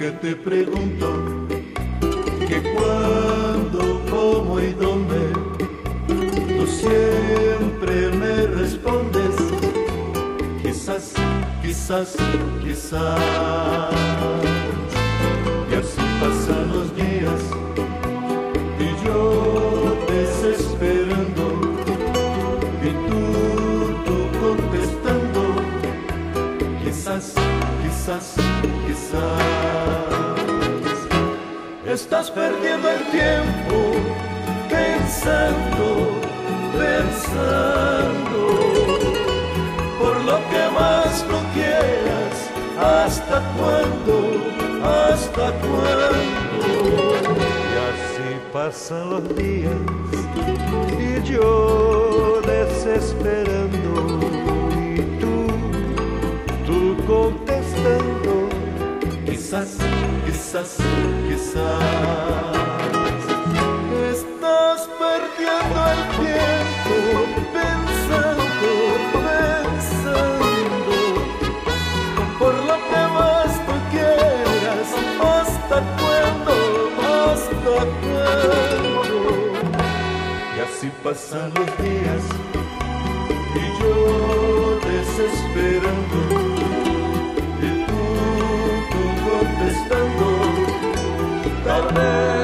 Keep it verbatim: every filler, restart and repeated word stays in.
que te pregunto que cuándo, cómo y dónde, tú siempre me respondes quizás, quizás, quizás. Y así pasan los días y yo desesperando y tú, tú contestando quizás, quizás, quizás. Estás perdiendo el tiempo pensando, pensando por lo que más no quieras. ¿Hasta cuándo? ¿Hsta cuándo? Y así pasan los días y yo desesperando y tú, tú contestando quizás, quizás, quizás. Estás perdiendo el tiempo pensando, pensando por lo que más tú quieras. ¿Hasta cuándo? ¿Hasta cuándo? Y así pasan los días y yo desesperando y tú, tú contestando tal vez.